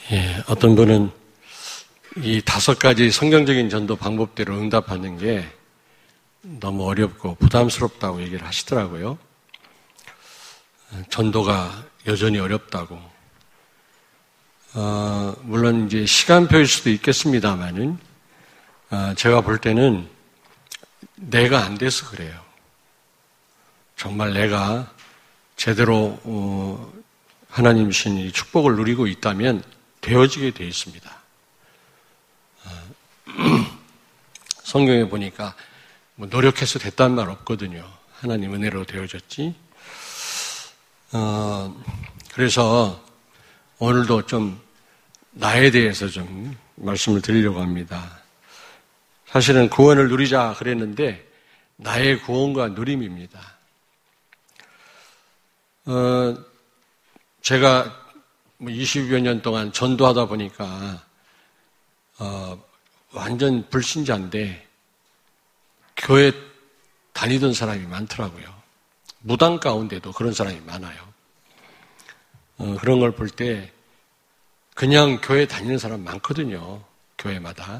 어떤 분은 이 5가지 성경적인 전도 방법대로 응답하는 게 너무 어렵고 부담스럽다고 얘기를 하시더라고요. 전도가 여전히 어렵다고. 물론 이제 시간표일 수도 있겠습니다만은, 제가 볼 때는 내가 안 돼서 그래요. 정말 내가 제대로 하나님 주신 이 축복을 누리고 있다면 되어지게 되어 있습니다. 성경에 보니까 뭐 노력해서 됐다는 말 없거든요. 하나님 은혜로 되어졌지. 그래서 오늘도 좀 나에 대해서 좀 말씀을 드리려고 합니다. 사실은 구원을 누리자 그랬는데 나의 구원과 누림입니다. 제가 20여 년 동안 전도하다 보니까 완전 불신자인데 교회 다니던 사람이 많더라고요. 무당 가운데도 그런 사람이 많아요. 그런 걸 볼 때 그냥 교회 다니는 사람 많거든요. 교회마다.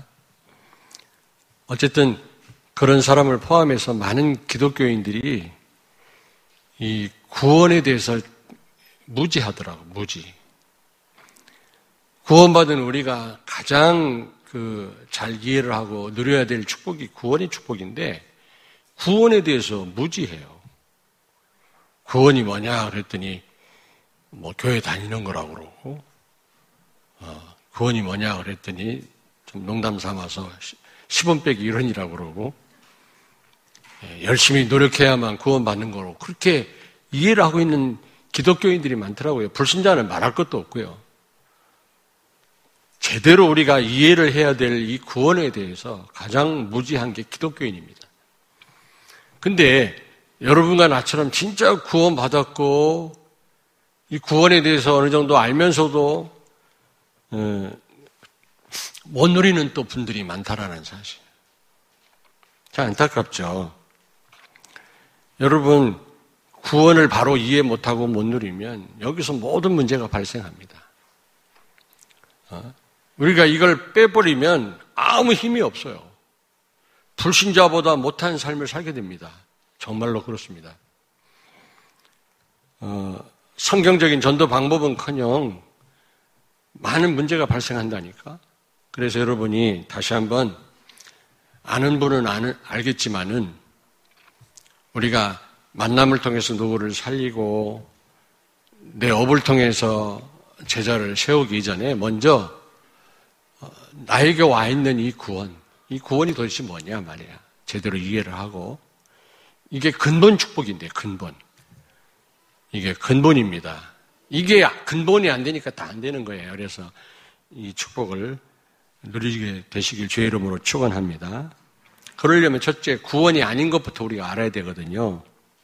어쨌든 그런 사람을 포함해서 많은 기독교인들이 이 구원에 대해서 무지하더라고, 무지. 구원받은 우리가 가장 잘 이해를 하고 누려야 될 축복이 구원의 축복인데 구원에 대해서 무지해요. 구원이 뭐냐 그랬더니 뭐 교회 다니는 거라고 그러고 구원이 뭐냐 그랬더니 좀 농담 삼아서 10원 빼기 1원이라고 그러고 열심히 노력해야만 구원받는 거로 그렇게 이해를 하고 있는 기독교인들이 많더라고요. 불신자는 말할 것도 없고요. 제대로 우리가 이해를 해야 될 이 구원에 대해서 가장 무지한 게 기독교인입니다. 근데 여러분과 나처럼 진짜 구원받았고 이 구원에 대해서 어느 정도 알면서도 못 누리는 또 분들이 많다라는 사실. 참 안타깝죠. 여러분 구원을 바로 이해 못하고 못 누리면 여기서 모든 문제가 발생합니다. 우리가 이걸 빼버리면 아무 힘이 없어요. 불신자보다 못한 삶을 살게 됩니다. 정말로 그렇습니다. 성경적인 전도 방법은커녕 많은 문제가 발생한다니까. 그래서 여러분이 다시 한번 아는 분은 알겠지만은 우리가 만남을 통해서 누구를 살리고 내 업을 통해서 제자를 세우기 이전에 먼저 나에게 와 있는 이 구원이 도대체 뭐냐 말이야. 제대로 이해를 하고 이게 근본 축복인데 근본. 이게 근본입니다. 이게 근본이 안 되니까 다 안 되는 거예요. 그래서 이 축복을 누리게 되시길 주의 이름으로 축원합니다. 그러려면 첫째 구원이 아닌 것부터 우리가 알아야 되거든요.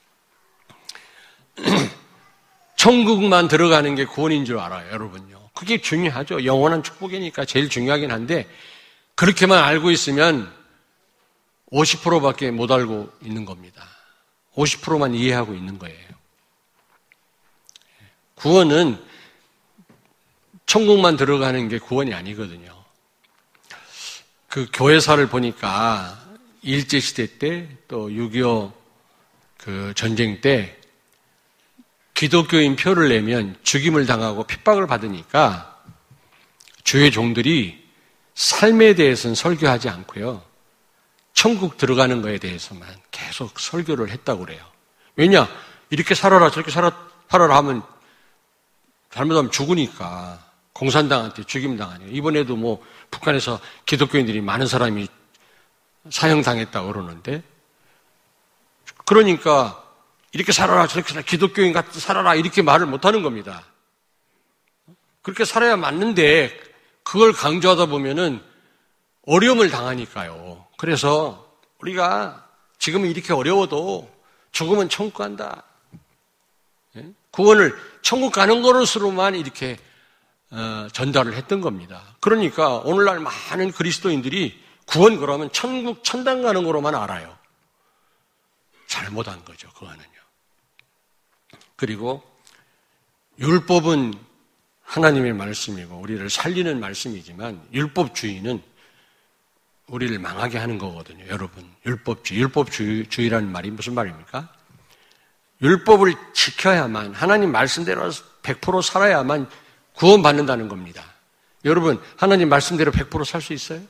천국만 들어가는 게 구원인 줄 알아요, 여러분요. 그게 중요하죠. 영원한 축복이니까 제일 중요하긴 한데 그렇게만 알고 있으면 50%밖에 못 알고 있는 겁니다. 50%만 이해하고 있는 거예요. 구원은 천국만 들어가는 게 구원이 아니거든요. 그 교회사를 보니까 일제시대 때 또 6.25 그 전쟁 때 기독교인 표를 내면 죽임을 당하고 핍박을 받으니까 주의 종들이 삶에 대해서는 설교하지 않고요. 천국 들어가는 거에 대해서만 계속 설교를 했다고 그래요. 왜냐? 이렇게 살아라 저렇게 살아라 하면 잘못하면 죽으니까 공산당한테 죽임당하니까. 이번에도 뭐 북한에서 기독교인들이 많은 사람이 사형당했다고 그러는데 그러니까 이렇게 살아라 저렇게 살아라 기독교인 같이 살아라 이렇게 말을 못하는 겁니다. 그렇게 살아야 맞는데 그걸 강조하다 보면은 어려움을 당하니까요. 그래서 우리가 지금은 이렇게 어려워도 죽으면 천국 간다. 구원을 천국 가는 것으로만 이렇게 전달을 했던 겁니다. 그러니까 오늘날 많은 그리스도인들이 구원 그러면 천국 천당 가는 거로만 알아요. 잘못한 거죠. 그거는요. 그리고 율법은 하나님의 말씀이고 우리를 살리는 말씀이지만 율법주의는 우리를 망하게 하는 거거든요. 여러분, 율법주의라는 말이 무슨 말입니까? 율법을 지켜야만, 하나님 말씀대로 100% 살아야만 구원받는다는 겁니다. 여러분, 하나님 말씀대로 100% 살 수 있어요?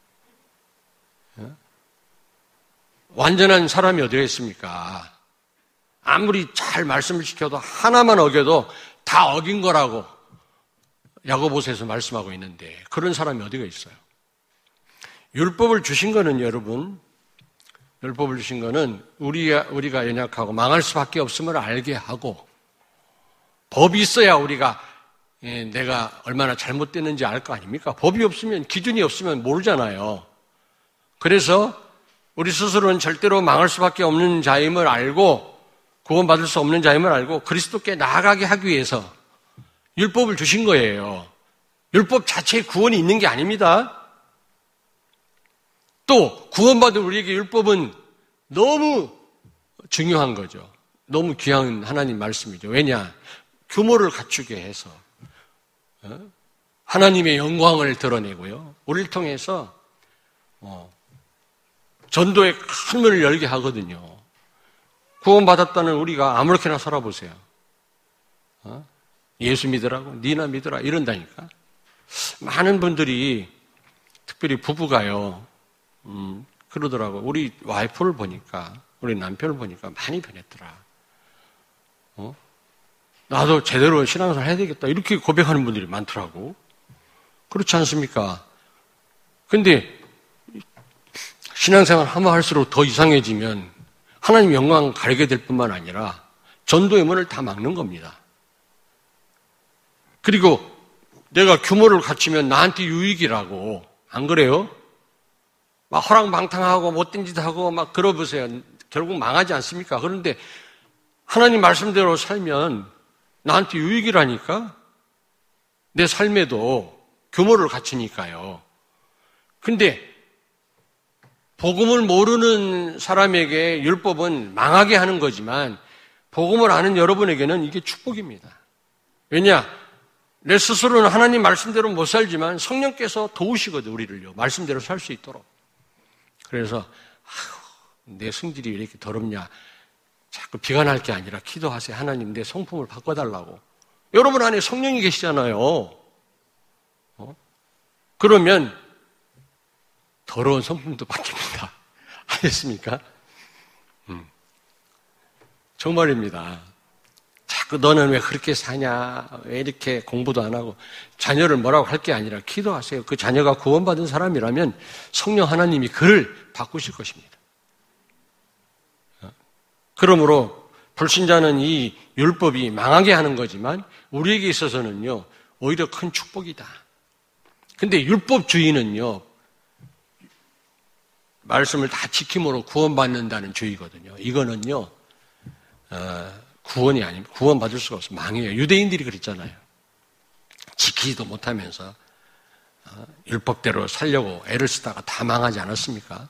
완전한 사람이 어디가 있습니까? 아무리 잘 말씀을 지켜도 하나만 어겨도 다 어긴 거라고 야고보서에서 말씀하고 있는데 그런 사람이 어디가 있어요? 율법을 주신 거는 여러분, 율법을 주신 거는 우리가 연약하고 망할 수밖에 없음을 알게 하고 법이 있어야 우리가 내가 얼마나 잘못됐는지 알 거 아닙니까? 법이 없으면, 기준이 없으면 모르잖아요. 그래서 우리 스스로는 절대로 망할 수밖에 없는 자임을 알고 구원받을 수 없는 자임을 알고 그리스도께 나아가게 하기 위해서 율법을 주신 거예요. 율법 자체에 구원이 있는 게 아닙니다. 또 구원받은 우리에게 율법은 너무 중요한 거죠. 너무 귀한 하나님 말씀이죠. 왜냐? 규모를 갖추게 해서 하나님의 영광을 드러내고요. 우리를 통해서 전도의 큰 문을 열게 하거든요. 구원받았다는 우리가 아무렇게나 살아보세요. 예수 믿으라고, 니나 믿으라 이런다니까. 많은 분들이 특별히 부부가요. 그러더라고. 우리 와이프를 보니까, 우리 남편을 보니까 많이 변했더라. 나도 제대로 신앙생활 해야 되겠다. 이렇게 고백하는 분들이 많더라고. 그렇지 않습니까? 근데 신앙생활 하면 할수록 더 이상해지면 하나님 영광 가리게 될 뿐만 아니라 전도의 문을 다 막는 겁니다. 그리고 내가 규모를 갖추면 나한테 유익이라고. 안 그래요? 막 허랑방탕하고 못된 짓 하고 막 그러보세요. 결국 망하지 않습니까? 그런데 하나님 말씀대로 살면 나한테 유익이라니까? 내 삶에도 규모를 갖추니까요. 근데 복음을 모르는 사람에게 율법은 망하게 하는 거지만 복음을 아는 여러분에게는 이게 축복입니다. 왜냐? 내 스스로는 하나님 말씀대로 못 살지만 성령께서 도우시거든, 우리를요. 말씀대로 살 수 있도록. 그래서 내 성질이 왜 이렇게 더럽냐? 자꾸 비관할 게 아니라 기도하세요. 하나님 내 성품을 바꿔달라고. 여러분 안에 성령이 계시잖아요. 그러면 더러운 성품도 바뀝니다. 아셨습니까? 정말입니다. 자꾸 너는 왜 그렇게 사냐? 왜 이렇게 공부도 안 하고 자녀를 뭐라고 할 게 아니라 기도하세요. 그 자녀가 구원받은 사람이라면 성령 하나님이 그를 바꾸실 것입니다. 그러므로 불신자는 이 율법이 망하게 하는 거지만 우리에게 있어서는요, 오히려 큰 축복이다. 근데 율법주의는요, 말씀을 다 지킴으로 구원받는다는 주의거든요. 이거는요, 구원이 아닙니다. 구원받을 수가 없어요. 망해요. 유대인들이 그랬잖아요. 지키지도 못하면서 율법대로 살려고 애를 쓰다가 다 망하지 않았습니까?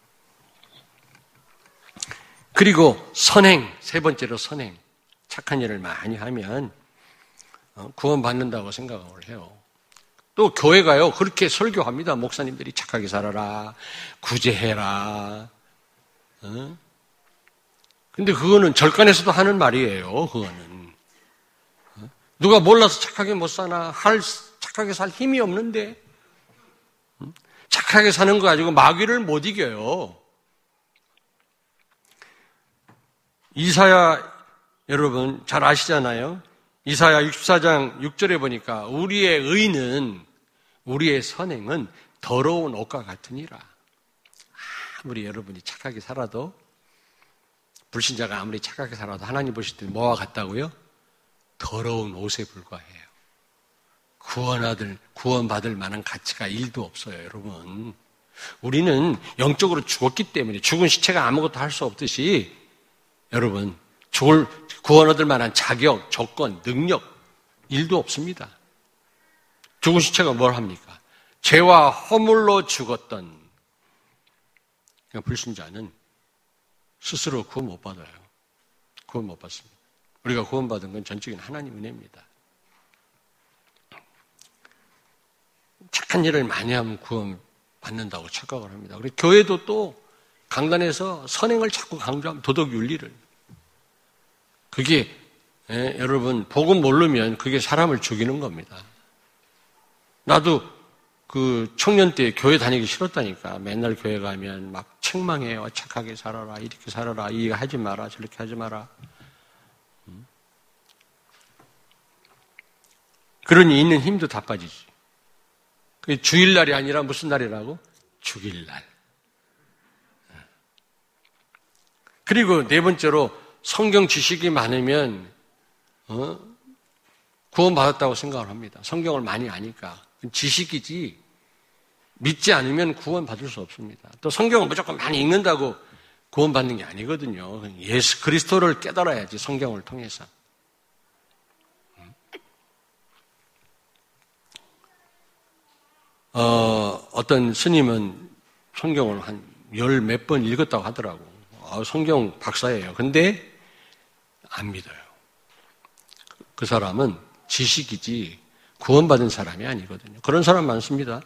그리고 선행, 세 번째로 선행. 착한 일을 많이 하면 구원받는다고 생각을 해요. 또 교회가요, 그렇게 설교합니다. 목사님들이 착하게 살아라, 구제해라. 근데 그거는 절간에서도 하는 말이에요, 그거는. 누가 몰라서 착하게 못 사나, 착하게 살 힘이 없는데, 착하게 사는 거 가지고 마귀를 못 이겨요. 이사야, 여러분 잘 아시잖아요. 이사야 64장 6절에 보니까 우리의 의는, 우리의 선행은 더러운 옷과 같으니라. 아무리 여러분이 착하게 살아도, 불신자가 아무리 착하게 살아도 하나님 보실 때 뭐와 같다고요? 더러운 옷에 불과해요. 구원받을 만한 가치가 1도 없어요, 여러분. 우리는 영적으로 죽었기 때문에 죽은 시체가 아무것도 할 수 없듯이 여러분, 구원 얻을 만한 자격, 조건, 능력 1도 없습니다. 죽은 시체가 뭘 합니까? 죄와 허물로 죽었던 불신자는 스스로 구원 못 받아요. 구원 못 받습니다. 우리가 구원받은 건 전적인 하나님 은혜입니다. 착한 일을 많이 하면 구원 받는다고 착각을 합니다. 그리고 교회도 또 강단에서 선행을 자꾸 강조하면 도덕 윤리를. 그게 여러분 복음 모르면 그게 사람을 죽이는 겁니다. 나도 그 청년 때 교회 다니기 싫었다니까. 맨날 교회 가면 막 책망해요. 착하게 살아라, 이렇게 살아라, 이거 하지 마라, 저렇게 하지 마라. 그러니 있는 힘도 다 빠지지. 그게 주일날이 아니라 무슨 날이라고? 죽일날. 그리고 네 번째로 성경 지식이 많으면 구원받았다고 생각을 합니다. 성경을 많이 아니까. 지식이지 믿지 않으면 구원받을 수 없습니다. 또 성경을 무조건 많이 읽는다고 구원받는 게 아니거든요. 예수 그리스도를 깨달아야지 성경을 통해서. 어떤 스님은 성경을 한 열 몇 번 읽었다고 하더라고. 성경 박사예요. 근데 안 믿어요. 그 사람은 지식이지 구원받은 사람이 아니거든요. 그런 사람 많습니다.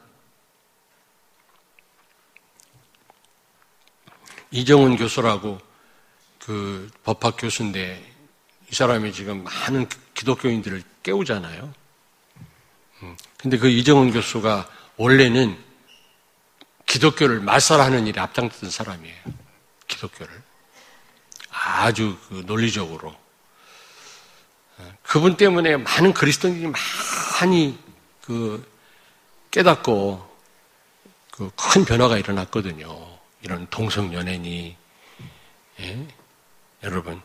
이정훈 교수라고 그 법학 교수인데 이 사람이 지금 많은 기독교인들을 깨우잖아요. 근데 그 이정훈 교수가 원래는 기독교를 말살하는 일에 앞장섰던 사람이에요. 기독교를. 아주 그 논리적으로. 그분 때문에 많은 그리스도인들이 많이 그 깨닫고 그 큰 변화가 일어났거든요. 이런 동성연애니, 예? 여러분,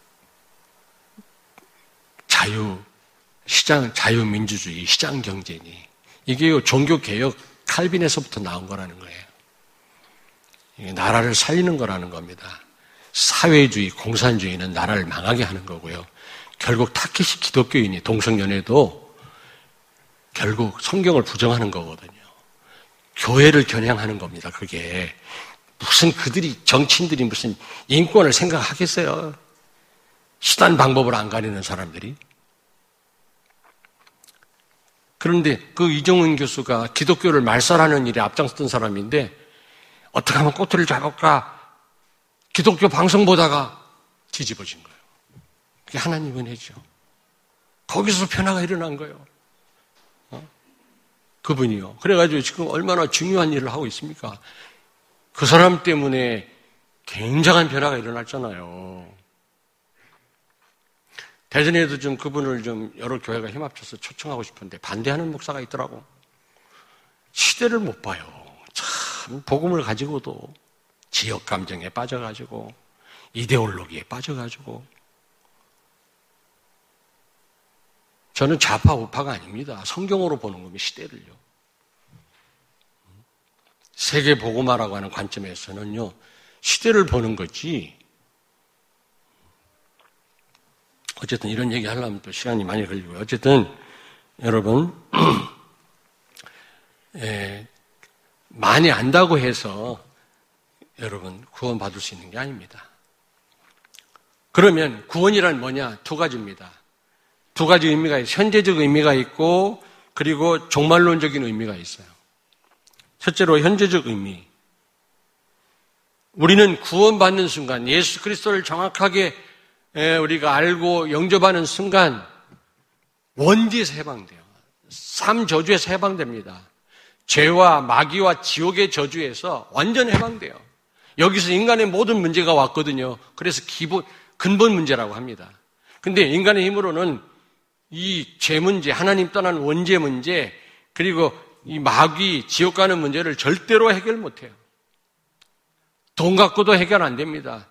자유민주주의, 시장경제니, 이게 종교개혁 칼빈에서부터 나온 거라는 거예요. 이게 나라를 살리는 거라는 겁니다. 사회주의, 공산주의는 나라를 망하게 하는 거고요. 결국 타켓이 기독교인이 동성연애도 결국 성경을 부정하는 거거든요. 교회를 겨냥하는 겁니다. 그게 무슨 그들이 정치인들이 무슨 인권을 생각하겠어요? 수단 방법을 안 가리는 사람들이. 그런데 그 이정훈 교수가 기독교를 말살하는 일에 앞장섰던 사람인데 어떻게 하면 꼬투리를 잡을까? 기독교 방송 보다가 뒤집어진 거예요. 그게 하나님 은혜죠. 거기서 변화가 일어난 거예요. 그분이요. 그래가지고 지금 얼마나 중요한 일을 하고 있습니까? 그 사람 때문에 굉장한 변화가 일어났잖아요. 대전에도 좀 그분을 좀 여러 교회가 힘합쳐서 초청하고 싶은데 반대하는 목사가 있더라고. 시대를 못 봐요. 참 복음을 가지고도 지역 감정에 빠져가지고 이데올로기에 빠져가지고. 저는 좌파 우파가 아닙니다. 성경으로 보는 겁니다. 시대를요. 세계 복음화라고 하는 관점에서는요, 시대를 보는 거지. 어쨌든 이런 얘기 하려면 또 시간이 많이 걸리고요. 어쨌든 여러분 많이 안다고 해서 여러분 구원받을 수 있는 게 아닙니다. 그러면 구원이란 뭐냐? 두 가지입니다. 두 가지 의미가 있어요. 현재적 의미가 있고 그리고 종말론적인 의미가 있어요. 첫째로 현재적 의미. 우리는 구원받는 순간 예수 그리스도를 정확하게 우리가 알고 영접하는 순간 원죄에서 해방돼요. 3저주에서 해방됩니다. 죄와 마귀와 지옥의 저주에서 완전 해방돼요. 여기서 인간의 모든 문제가 왔거든요. 그래서 근본 문제라고 합니다. 근데 인간의 힘으로는 이 죄 문제, 하나님 떠난 원죄 문제, 그리고 이 마귀, 지옥 가는 문제를 절대로 해결 못해요. 돈 갖고도 해결 안 됩니다.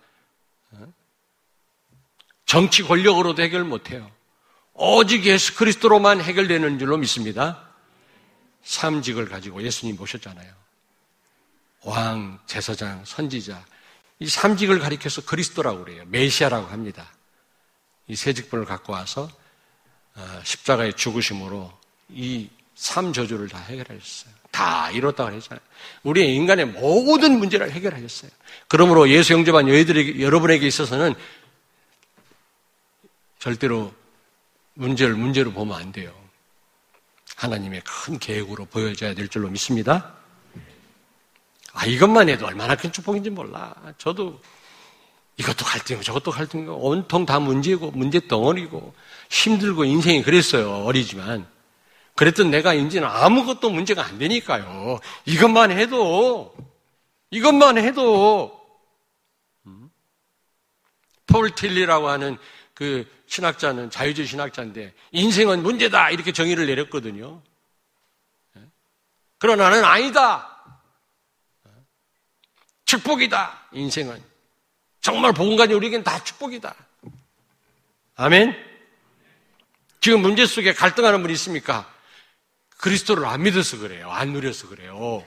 정치 권력으로도 해결 못해요. 오직 예수 그리스도로만 해결되는 줄로 믿습니다. 삼직을 가지고 예수님 모셨잖아요. 왕, 제사장, 선지자. 이 삼직을 가리켜서 그리스도라고 그래요. 메시아라고 합니다. 이 세 직분을 갖고 와서 십자가의 죽으심으로 이 3저주를 다 해결하셨어요. 다 이뤘다고 했잖아요. 우리의 인간의 모든 문제를 해결하셨어요. 그러므로 예수 영접한 여러분에게 있어서는 절대로 문제를 문제로 보면 안 돼요. 하나님의 큰 계획으로 보여져야 될 줄로 믿습니다. 이것만 해도 얼마나 큰 축복인지 몰라. 저도 이것도 갈등이고 저것도 갈등이고 온통 다 문제고 문제 덩어리고 힘들고 인생이 그랬어요. 어리지만. 그랬던 내가 이제는 아무것도 문제가 안 되니까요. 이것만 해도 폴 틸리라고 하는 그 신학자는 자유주의 신학자인데 인생은 문제다 이렇게 정의를 내렸거든요. 그러나 나는 아니다. 축복이다. 인생은 정말 복음가진 우리에겐 다 축복이다. 아멘. 지금 문제 속에 갈등하는 분이 있습니까? 그리스도를 안 믿어서 그래요. 안 누려서 그래요.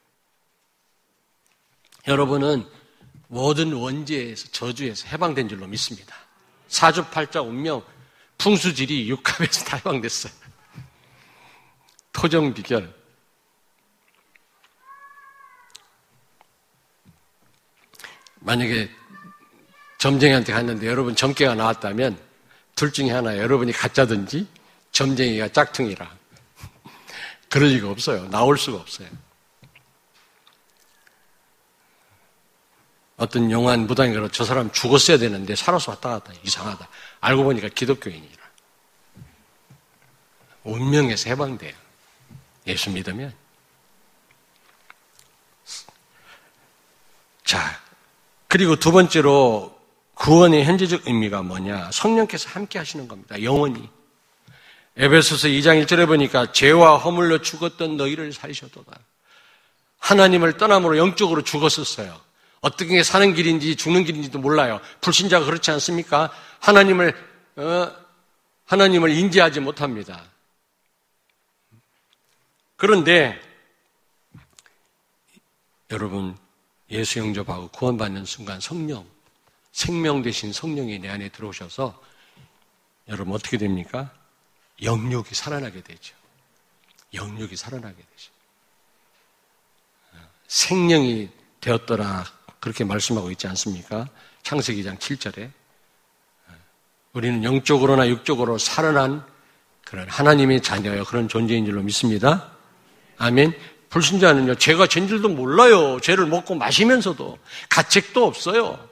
여러분은 모든 원죄에서 저주에서 해방된 줄로 믿습니다. 사주팔자 운명 풍수지리 육합에서 다 해방됐어요. 토정비결. 만약에 점쟁이한테 갔는데 여러분 점괘가 나왔다면 둘 중에 하나 여러분이 가짜든지 점쟁이가 짝퉁이라. 그럴 리가 없어요. 나올 수가 없어요. 어떤 용한 무당이 그러 저 사람 죽었어야 되는데 살아서 왔다 갔다 이상하다. 알고 보니까 기독교인이라. 운명에서 해방돼요. 예수 믿으면. 자, 그리고 두 번째로 구원의 현재적 의미가 뭐냐? 성령께서 함께 하시는 겁니다. 영원히. 에베소서 2장 1절에 보니까 죄와 허물로 죽었던 너희를 살리셨도다. 하나님을 떠남으로 영적으로 죽었었어요. 어떤 게 사는 길인지 죽는 길인지도 몰라요. 불신자가 그렇지 않습니까? 하나님을 인지하지 못합니다. 그런데 여러분 예수 영접하고 구원받는 순간 성령, 생명 되신 성령이 내 안에 들어오셔서 여러분 어떻게 됩니까? 영육이 살아나게 되죠. 영육이 살아나게 되죠. 생명이 되었더라 그렇게 말씀하고 있지 않습니까? 창세기 2장 7절에 우리는 영적으로나 육적으로 살아난 그런 하나님의 자녀여 그런 존재인 줄로 믿습니다. 아멘. 불신자는요, 죄가 죄인 줄도 몰라요. 죄를 먹고 마시면서도 가책도 없어요.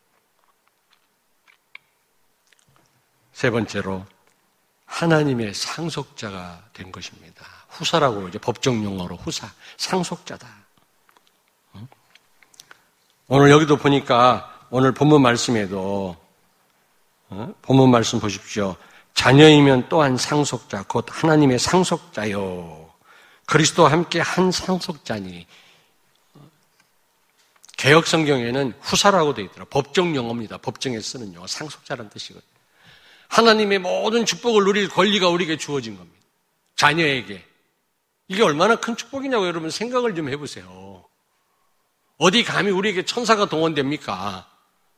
세 번째로 하나님의 상속자가 된 것입니다. 후사라고 이제 법정 용어로 후사, 상속자다. 오늘 여기도 보니까 오늘 본문 말씀에도 본문 말씀 보십시오. 자녀이면 또한 상속자, 곧 하나님의 상속자요. 그리스도와 함께 한 상속자니. 개역 성경에는 후사라고 되어 있더라. 법정 용어입니다. 법정에 쓰는 용어, 상속자라는 뜻이거든요. 하나님의 모든 축복을 누릴 권리가 우리에게 주어진 겁니다. 자녀에게. 이게 얼마나 큰 축복이냐고 여러분 생각을 좀 해보세요. 어디 감히 우리에게 천사가 동원됩니까?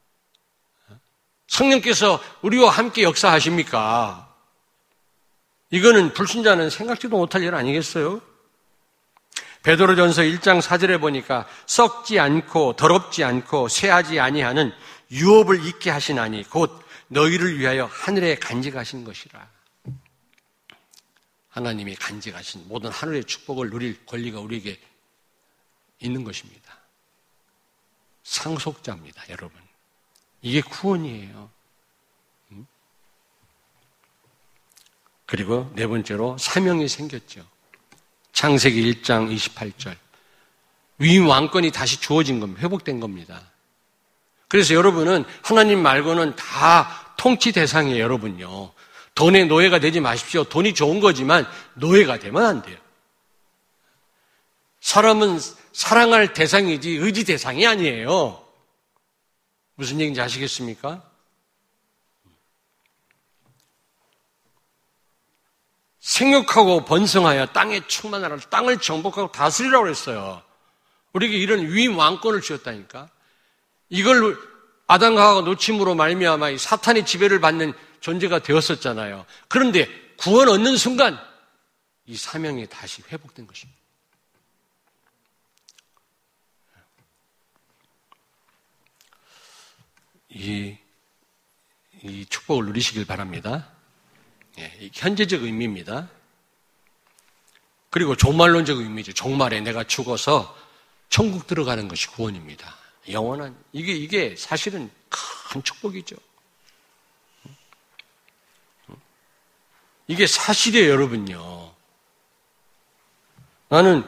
성령께서 우리와 함께 역사하십니까? 이거는 불신자는 생각지도 못할 일 아니겠어요? 베드로전서 1장 4절에 보니까 썩지 않고 더럽지 않고 쇠하지 아니하는 유업을 잊게 하시나니 곧 너희를 위하여 하늘에 간직하신 것이라. 하나님이 간직하신 모든 하늘의 축복을 누릴 권리가 우리에게 있는 것입니다. 상속자입니다, 여러분. 이게 구원이에요. 그리고 네 번째로 사명이 생겼죠. 창세기 1장 28절. 위임 왕권이 다시 주어진 겁니다. 회복된 겁니다. 그래서 여러분은 하나님 말고는 다 통치 대상이에요, 여러분요. 돈의 노예가 되지 마십시오. 돈이 좋은 거지만 노예가 되면 안 돼요. 사람은 사랑할 대상이지 의지 대상이 아니에요. 무슨 얘기인지 아시겠습니까? 생육하고 번성하여 땅에 충만하라. 땅을 정복하고 다스리라고 그랬어요. 우리에게 이런 위임 왕권을 주었다니까. 이걸 아담과 하와가 놓침으로 말미암아 사탄의 지배를 받는 존재가 되었었잖아요. 그런데 구원 얻는 순간 이 사명이 다시 회복된 것입니다. 이 축복을 누리시길 바랍니다. 이 현재적 의미입니다. 그리고 종말론적 의미죠. 종말에 내가 죽어서 천국 들어가는 것이 구원입니다. 영원한, 이게 사실은 큰 축복이죠. 이게 사실이에요, 여러분요. 나는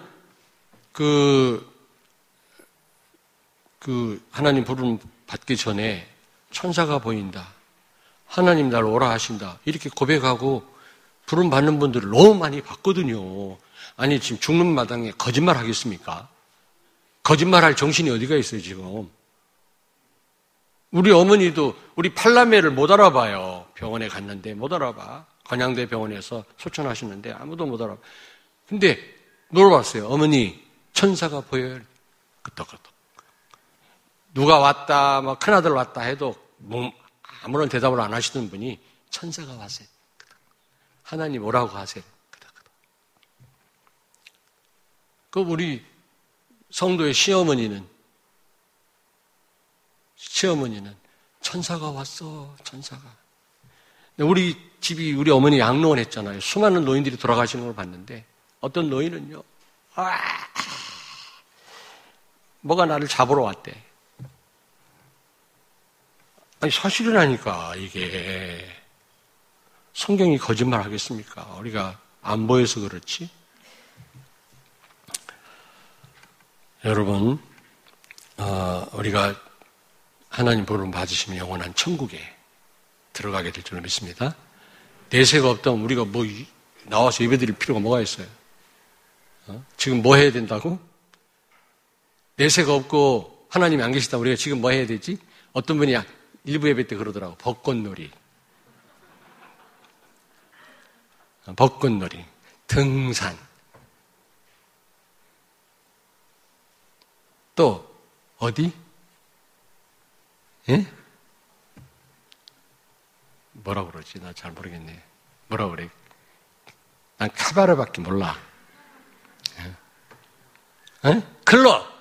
하나님 부름 받기 전에 천사가 보인다. 하나님 날 오라 하신다. 이렇게 고백하고 부름 받는 분들을 너무 많이 봤거든요. 아니, 지금 죽는 마당에 거짓말 하겠습니까? 거짓말할 정신이 어디가 있어요, 지금? 우리 어머니도 우리 팔남매를 못 알아봐요. 병원에 갔는데 못 알아봐. 건양대 병원에서 소천하시는데 아무도 못 알아봐. 근데 물어봤어요. 어머니, 천사가 보여요? 끄떡끄떡. 누가 왔다, 뭐 큰아들 왔다 해도 아무런 대답을 안 하시던 분이 천사가 왔어요. 하나님 오라고 하세요. 그 우리 성도의 시어머니는 천사가 왔어, 천사가. 우리 집이 우리 어머니 양로원 했잖아요. 수많은 노인들이 돌아가시는 걸 봤는데 어떤 노인은요, 뭐가 나를 잡으러 왔대. 아니, 사실이라니까, 이게. 성경이 거짓말 하겠습니까? 우리가 안 보여서 그렇지? 여러분, 우리가 하나님 부름 받으시면 영원한 천국에 들어가게 될 줄 믿습니다. 내세가 없다면 우리가 뭐 나와서 예배드릴 필요가 뭐가 있어요? 지금 뭐 해야 된다고? 내세가 없고 하나님이 안 계시다 우리가 지금 뭐 해야 되지? 어떤 분이 일부 예배 때 그러더라고. 벚꽃놀이, 등산, 또 어디? 예? 뭐라 그러지? 나 잘 모르겠네. 뭐라 그래? 난 카바레밖에 몰라. 예? 클럽!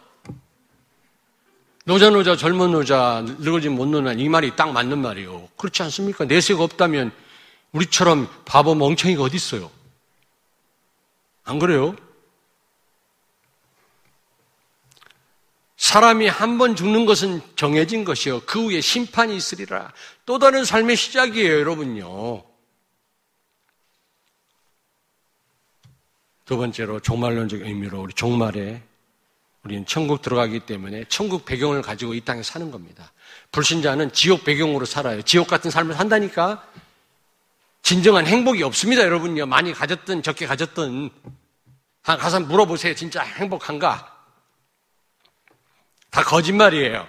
노자, 젊은 노자, 늙어진 못 노나, 이 말이 딱 맞는 말이에요. 그렇지 않습니까? 내세가 없다면 우리처럼 바보 멍청이가 어디 있어요? 안 그래요? 사람이 한 번 죽는 것은 정해진 것이요. 그 후에 심판이 있으리라. 또 다른 삶의 시작이에요, 여러분요. 두 번째로 종말론적 의미로 우리 종말에 우리는 천국 들어가기 때문에 천국 배경을 가지고 이 땅에 사는 겁니다. 불신자는 지옥 배경으로 살아요. 지옥 같은 삶을 산다니까 진정한 행복이 없습니다, 여러분요. 많이 가졌든 적게 가졌든 가서 물어보세요. 진짜 행복한가? 다 거짓말이에요.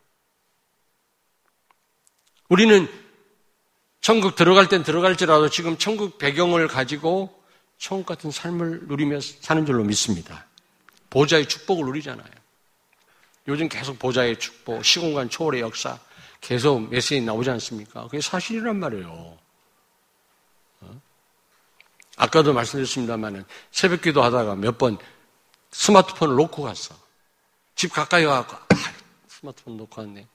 우리는 천국 들어갈 땐 들어갈지라도 지금 천국 배경을 가지고 천국 같은 삶을 누리며 사는 줄로 믿습니다. 보좌의 축복을 누리잖아요. 요즘 계속 보좌의 축복, 시공간 초월의 역사 계속 메시지 나오지 않습니까? 그게 사실이란 말이에요. 아까도 말씀드렸습니다만 새벽 기도 하다가 몇 번 스마트폰을 놓고 갔어. 집 가까이 와서 스마트폰 놓고 왔네.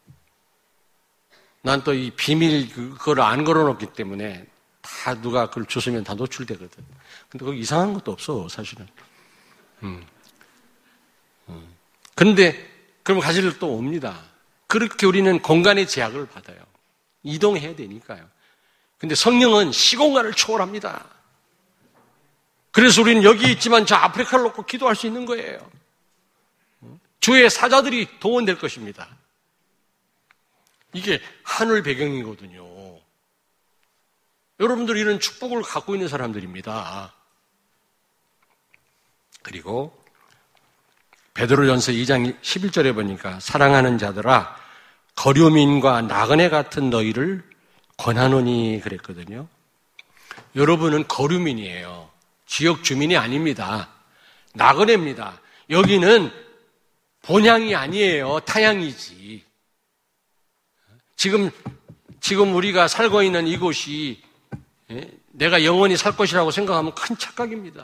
난 또 이 비밀 그거를 안 걸어놓기 때문에 다 누가 그걸 줬으면 다 노출되거든. 근데 거기 이상한 것도 없어, 사실은. 그런데 그럼 가지를 또 옵니다. 그렇게 우리는 공간의 제약을 받아요. 이동해야 되니까요. 근데 성령은 시공간을 초월합니다. 그래서 우리는 여기 있지만 저 아프리카를 놓고 기도할 수 있는 거예요. 주의 사자들이 동원될 것입니다. 이게 하늘 배경이거든요. 여러분들 이런 축복을 갖고 있는 사람들입니다. 그리고 베드로전서 2장 11절에 보니까 사랑하는 자들아 거류민과 나그네 같은 너희를 권하노니 그랬거든요. 여러분은 거류민이에요. 지역 주민이 아닙니다. 나그네입니다. 여기는 본향이 아니에요. 타향이지. 지금 우리가 살고 있는 이곳이 내가 영원히 살 것이라고 생각하면 큰 착각입니다.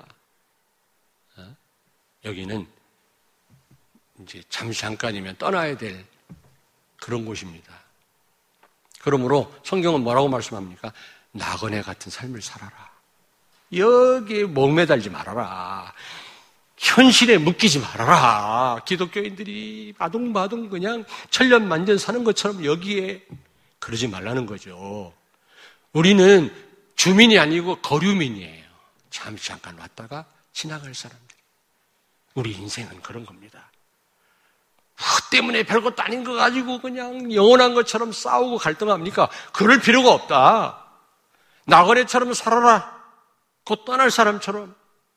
여기는 이제 잠깐이면 떠나야 될 그런 곳입니다. 그러므로 성경은 뭐라고 말씀합니까? 나그네 같은 삶을 살아라. 여기에 목매달지 말아라. 현실에 묶이지 말아라. 기독교인들이 바둥바둥 그냥 천년만년 사는 것처럼 여기에 그러지 말라는 거죠. 우리는 주민이 아니고 거류민이에요. 잠깐 왔다가 지나갈 사람들. 우리 인생은 그런 겁니다. 때문에 별것도 아닌 거 가지고 그냥 영원한 것처럼 싸우고 갈등합니까? 그럴 필요가 없다. 나그네처럼 살아라. 곧 떠날 사람처럼.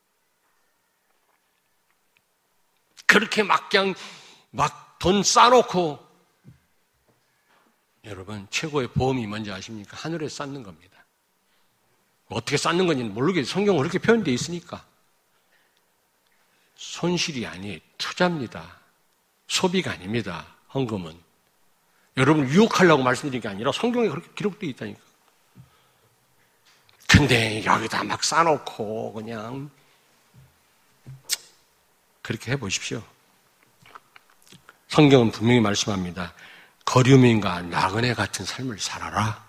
그렇게 막 돈 싸놓고. 여러분, 최고의 보험이 뭔지 아십니까? 하늘에 쌓는 겁니다. 어떻게 쌓는 건지는 모르겠어요. 성경은 그렇게 표현되어 있으니까. 손실이 아니에요. 투자입니다. 소비가 아닙니다. 헌금은. 여러분 유혹하려고 말씀드린 게 아니라 성경에 그렇게 기록되어 있다니까. 근데 여기다 막 싸놓고 그냥 그렇게 해보십시오. 성경은 분명히 말씀합니다. 거류민과 나그네 같은 삶을 살아라.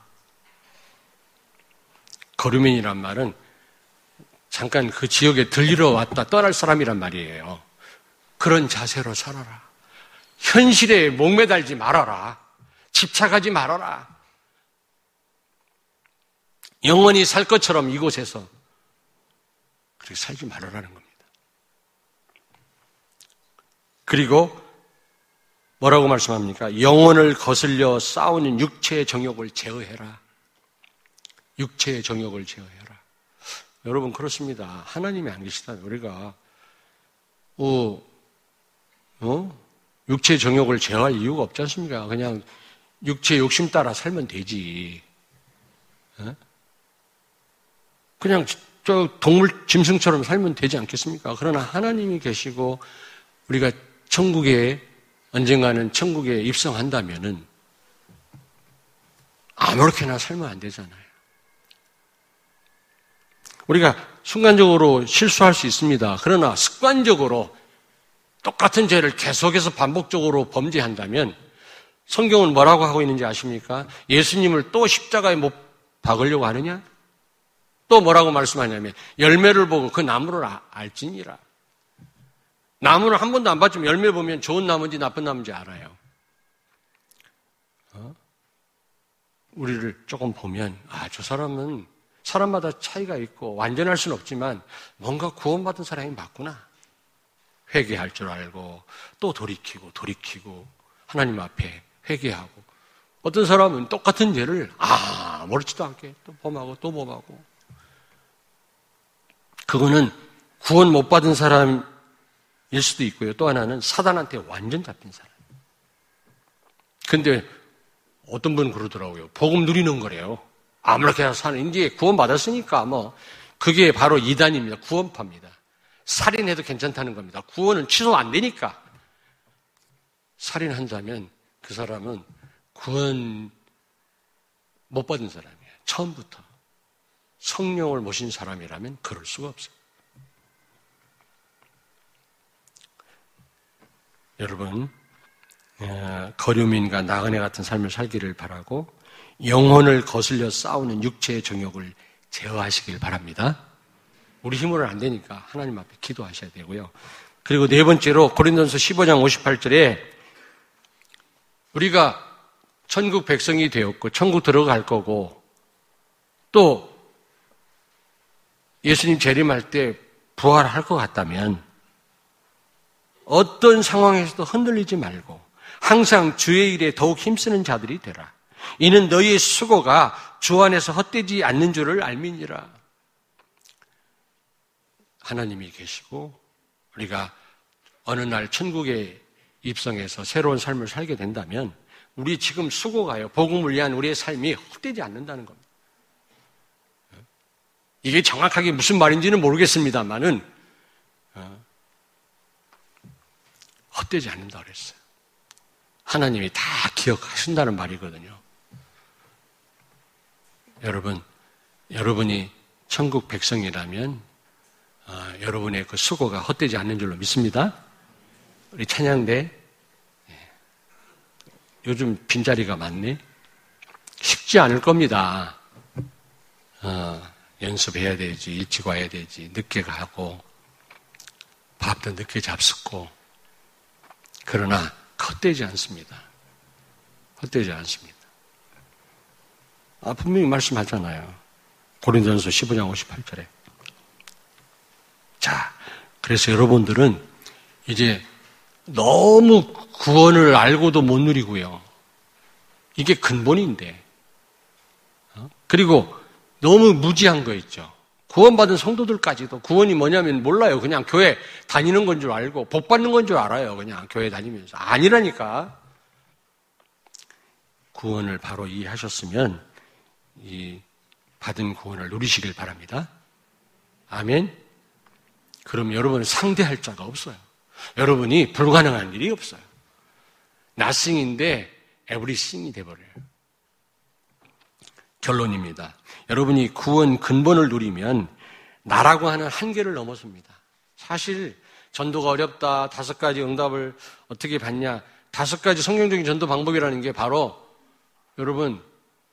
거류민이란 말은 잠깐 그 지역에 들리러 왔다 떠날 사람이란 말이에요. 그런 자세로 살아라. 현실에 목매달지 말아라. 집착하지 말아라. 영원히 살 것처럼 이곳에서 그렇게 살지 말아라는 겁니다. 그리고 뭐라고 말씀합니까? 영혼을 거슬려 싸우는 육체의 정욕을 제어해라. 육체의 정욕을 제어해라. 여러분 그렇습니다. 하나님이 안 계시다면 우리가 육체의 정욕을 제어할 이유가 없지 않습니까? 그냥 육체의 욕심 따라 살면 되지. 그냥 저 동물 짐승처럼 살면 되지 않겠습니까? 그러나 하나님이 계시고 우리가 언젠가는 천국에 입성한다면은 아무렇게나 살면 안 되잖아요. 우리가 순간적으로 실수할 수 있습니다. 그러나 습관적으로 똑같은 죄를 계속해서 반복적으로 범죄한다면 성경은 뭐라고 하고 있는지 아십니까? 예수님을 또 십자가에 못 박으려고 하느냐? 또 뭐라고 말씀하냐면 열매를 보고 그 나무를 알지니라. 나무를 한 번도 안 봤지만 열매 보면 좋은 나무인지 나쁜 나무인지 알아요. 우리를 조금 보면 저 사람은 사람마다 차이가 있고 완전할 수는 없지만 뭔가 구원받은 사람이 맞구나. 회개할 줄 알고 또 돌이키고 하나님 앞에 회개하고 어떤 사람은 똑같은 죄를 아무렇지도 않게 또 범하고 그거는 구원 못 받은 사람일 수도 있고요. 또 하나는 사단한테 완전 잡힌 사람. 근데 어떤 분은 그러더라고요. 복음 누리는 거래요. 아무렇게나 사는 이제 구원 받았으니까 그게 바로 이단입니다. 구원파입니다. 살인해도 괜찮다는 겁니다. 구원은 취소 안 되니까. 살인한다면 그 사람은 구원 못 받은 사람이에요. 처음부터. 성령을 모신 사람이라면 그럴 수가 없어요. 여러분, 거류민과 나그네 같은 삶을 살기를 바라고 영혼을 거슬려 싸우는 육체의 정욕을 제어하시길 바랍니다. 우리 힘으로는 안 되니까 하나님 앞에 기도하셔야 되고요. 그리고 네 번째로 고린도전서 15장 58절에 우리가 천국 백성이 되었고 천국 들어갈 거고 또 예수님 재림할 때 부활할 것 같다면 어떤 상황에서도 흔들리지 말고 항상 주의 일에 더욱 힘쓰는 자들이 되라. 이는 너희의 수고가 주 안에서 헛되지 않는 줄을 알미니라. 하나님이 계시고 우리가 어느 날 천국에 입성해서 새로운 삶을 살게 된다면 우리 지금 수고가요. 복음을 위한 우리의 삶이 헛되지 않는다는 겁니다. 이게 정확하게 무슨 말인지는 모르겠습니다만은 헛되지 않는다고 그랬어요. 하나님이 다 기억하신다는 말이거든요. 여러분이 천국 백성이라면 여러분의 그 수고가 헛되지 않는 줄로 믿습니다. 우리 찬양대 요즘 빈자리가 많네. 쉽지 않을 겁니다. 연습해야 되지, 일찍 와야 되지, 늦게 가고, 밥도 늦게 잡숫고, 그러나 헛되지 않습니다. 헛되지 않습니다. 분명히 말씀하잖아요. 고린도전서 15장 58절에. 자, 그래서 여러분들은 이제 너무 구원을 알고도 못 누리고요. 이게 근본인데. 그리고 너무 무지한 거 있죠. 구원받은 성도들까지도 구원이 뭐냐면 몰라요. 그냥 교회 다니는 건 줄 알고 복 받는 건 줄 알아요. 그냥 교회 다니면서. 아니라니까. 구원을 바로 이해하셨으면 이 받은 구원을 누리시길 바랍니다. 아멘. 그럼 여러분은 상대할 자가 없어요. 여러분이 불가능한 일이 없어요. nothing인데 everything이 돼버려요. 결론입니다. 여러분이 구원 근본을 누리면 나라고 하는 한계를 넘어섭니다. 사실 전도가 어렵다. 5가지 응답을 어떻게 받냐. 5가지 성경적인 전도 방법이라는 게 바로 여러분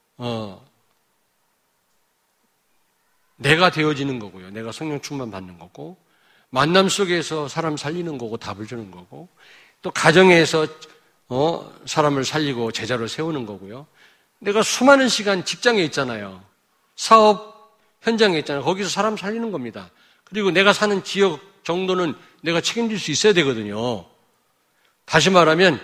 내가 되어지는 거고요. 내가 성령 충만 받는 거고 만남 속에서 사람 살리는 거고 답을 주는 거고 또 가정에서 사람을 살리고 제자로 세우는 거고요. 내가 수많은 시간 직장에 있잖아요. 사업 현장에 있잖아요. 거기서 사람 살리는 겁니다. 그리고 내가 사는 지역 정도는 내가 책임질 수 있어야 되거든요. 다시 말하면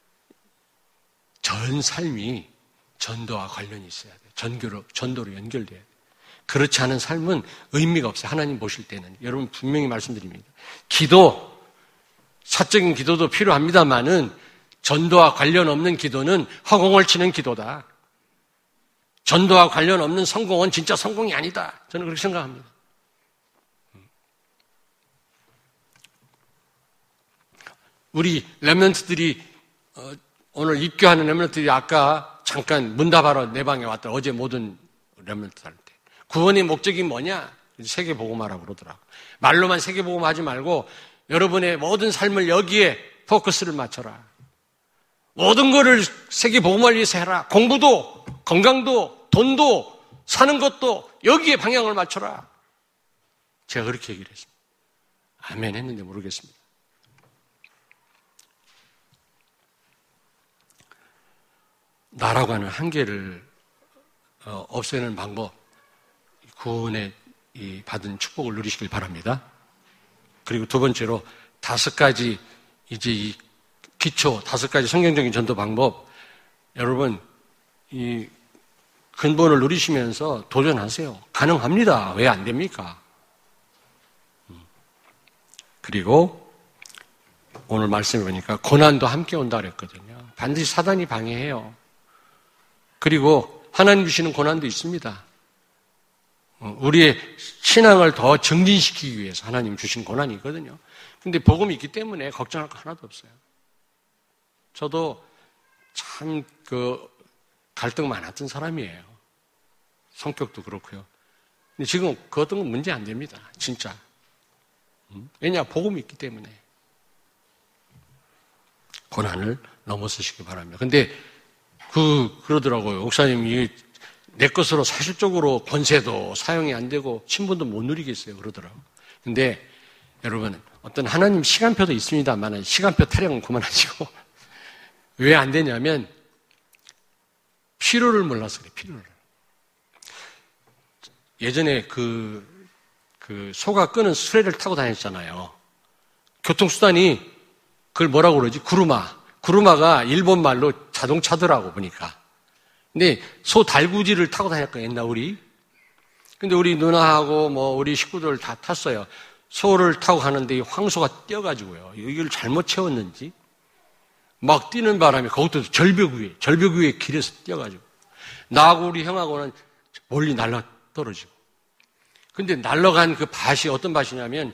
전 삶이 전도와 관련이 있어야 돼요. 전도로 연결돼야 돼요. 그렇지 않은 삶은 의미가 없어요. 하나님 보실 때는. 여러분 분명히 말씀드립니다. 기도, 사적인 기도도 필요합니다만은 전도와 관련 없는 기도는 허공을 치는 기도다. 전도와 관련 없는 성공은 진짜 성공이 아니다. 저는 그렇게 생각합니다. 우리 렘넌트들이 오늘 입교하는 렘넌트들이 아까 잠깐 문답하러 내 방에 왔다. 어제 모든 렘넌트 할 때. 구원의 목적이 뭐냐? 세계복음하라고 그러더라고. 말로만 세계복음 하지 말고 여러분의 모든 삶을 여기에 포커스를 맞춰라. 모든 거를 세계복음을 위해서 해라. 공부도, 건강도, 돈도, 사는 것도 여기에 방향을 맞춰라. 제가 그렇게 얘기를 했습니다. 아멘 했는데 모르겠습니다. 나라고 하는 한계를 없애는 방법, 구원의 받은 축복을 누리시길 바랍니다. 그리고 두 번째로 5가지 이제 이 기초 5가지 성경적인 전도 방법, 여러분 이 근본을 누리시면서 도전하세요. 가능합니다. 왜 안 됩니까? 그리고 오늘 말씀해 보니까 고난도 함께 온다 그랬거든요. 반드시 사단이 방해해요. 그리고 하나님 주시는 고난도 있습니다. 우리의 신앙을 더 증진시키기 위해서 하나님 주신 고난이 있거든요. 근데 복음이 있기 때문에 걱정할 거 하나도 없어요. 저도 참 갈등 많았던 사람이에요. 성격도 그렇고요. 근데 지금 그 어떤 건 문제 안 됩니다. 진짜. 왜냐? 복음이 있기 때문에. 고난을 넘어서시기 바랍니다. 근데 그러더라고요. 목사님, 내 것으로 사실적으로 권세도 사용이 안 되고 친분도 못 누리겠어요. 그러더라고요. 근데 여러분, 어떤 하나님 시간표도 있습니다만 시간표 타령은 그만하시고 왜 안 되냐면 필요를 몰라서 그래요. 필요를. 예전에 소가 끄는 수레를 타고 다녔잖아요. 교통수단이 그걸 뭐라고 그러지? 구루마가 일본 말로 자동차더라고 보니까. 근데 소 달구지를 타고 다녔거든요, 옛날 우리. 근데 우리 누나하고 우리 식구들 다 탔어요. 소를 타고 가는데 이 황소가 뛰어가지고요. 이걸 잘못 채웠는지 막 뛰는 바람에 그것도 절벽 위에 길에서 뛰어가지고 나하고 우리 형하고는 멀리 날아 떨어지고. 근데 날아간 그 밭이 어떤 밭이냐면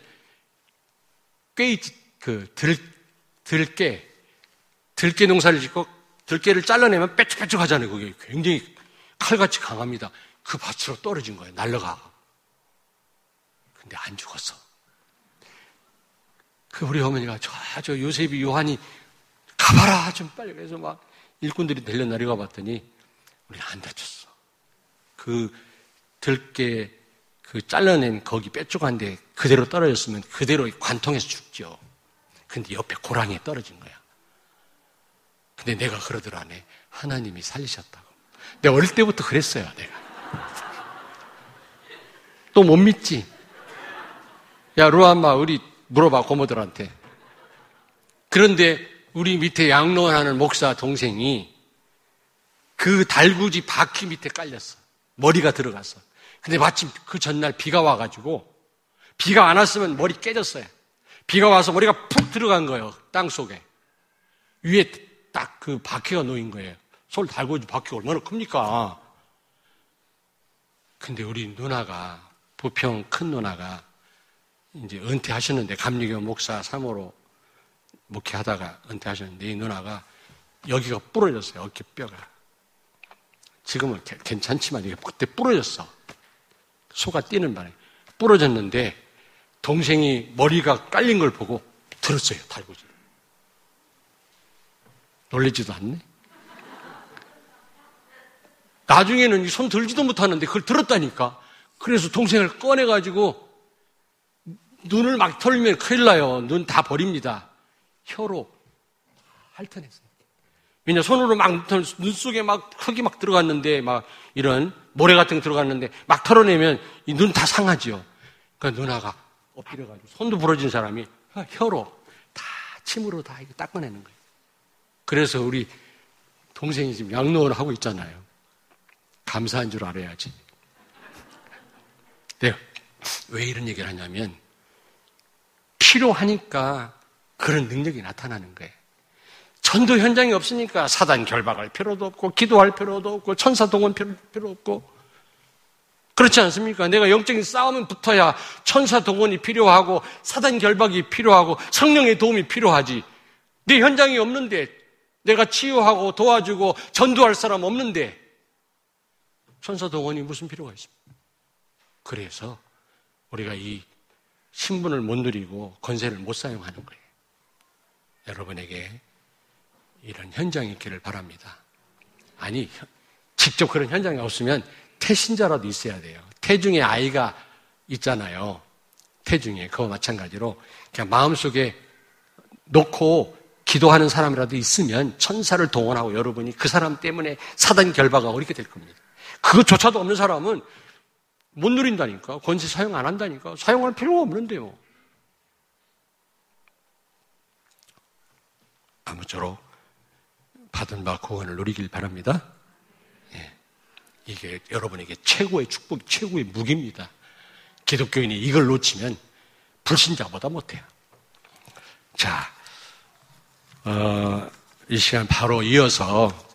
들깨 농사를 짓고 들깨를 잘라내면 빼쭉빼쭉 하잖아요. 그게 굉장히 칼같이 강합니다. 그 밭으로 떨어진 거예요. 날아가. 근데 안 죽었어. 우리 어머니가 저 요셉이 요한이 가봐라 좀 빨리. 그래서 막 일꾼들이 달려내려가 봤더니 우리 안 다쳤어. 그 들깨 그 잘라낸 거기 뾰족한데 그대로 떨어졌으면 그대로 관통해서 죽죠. 근데 옆에 고랑이에 떨어진 거야. 근데 내가 그러더라네. 하나님이 살리셨다고. 내가 어릴 때부터 그랬어요, 내가. 또 못 믿지? 야, 루아마, 우리 물어봐, 고모들한테. 그런데 우리 밑에 양로원하는 목사 동생이 그 달구지 바퀴 밑에 깔렸어. 머리가 들어갔어. 근데 마침 그 전날 비가 와가지고 비가 안 왔으면 머리 깨졌어요. 비가 와서 머리가 푹 들어간 거예요. 땅 속에. 위에 딱 그 바퀴가 놓인 거예요. 서울 달구지 바퀴가 얼마나 큽니까? 근데 우리 누나가, 부평 큰 누나가 이제 은퇴하셨는데, 감리교 목사 3호로 목회하다가 은퇴하셨는데, 이 누나가 여기가 부러졌어요. 어깨뼈가. 지금은 괜찮지만 이게 그때 부러졌어. 소가 뛰는 바람에 부러졌는데, 동생이 머리가 깔린 걸 보고 들었어요, 달구지. 놀리지도 않네. 나중에는 손 들지도 못하는데 그걸 들었다니까. 그래서 동생을 꺼내가지고 눈을 막 털면 큰일 나요. 눈 다 버립니다. 혀로 핥아냈어요. 왜냐, 손으로 막 눈 속에 막 흙이 막 들어갔는데, 막 이런 모래 같은 거 들어갔는데 막 털어내면 이 눈 다 상하지요. 그러니까 누나가 엎드려가지고 손도 부러진 사람이 혀로 다 침으로 다 이거 닦아내는 거예요. 그래서 우리 동생이 지금 양로원을 하고 있잖아요. 감사한 줄 알아야지. 네. 왜 이런 얘기를 하냐면, 필요하니까 그런 능력이 나타나는 거예요. 전도 현장이 없으니까 사단 결박할 필요도 없고, 기도할 필요도 없고, 천사 동원 필요 없고, 그렇지 않습니까? 내가 영적인 싸움은 붙어야 천사 동원이 필요하고, 사단 결박이 필요하고, 성령의 도움이 필요하지. 내 현장이 없는데, 내가 치유하고 도와주고 전도할 사람 없는데, 천사 동원이 무슨 필요가 있습니까? 그래서 우리가 이 신분을 못 누리고 권세를 못 사용하는 거예요. 여러분에게 이런 현장이 있기를 바랍니다. 아니, 직접 그런 현장이 없으면 태신자라도 있어야 돼요. 태중에 아이가 있잖아요. 태중에. 그거 마찬가지로 그냥 마음속에 놓고 기도하는 사람이라도 있으면 천사를 동원하고 여러분이 그 사람 때문에 사단 결박하고 이렇게 될 겁니다. 그것조차도 없는 사람은 못 누린다니까. 권세 사용 안 한다니까. 사용할 필요가 없는데요. 아무쪼록 받은 바 구원을 누리길 바랍니다. 예. 이게 여러분에게 최고의 축복, 최고의 무기입니다. 기독교인이 이걸 놓치면 불신자보다 못해요. 자, 이 시간 바로 이어서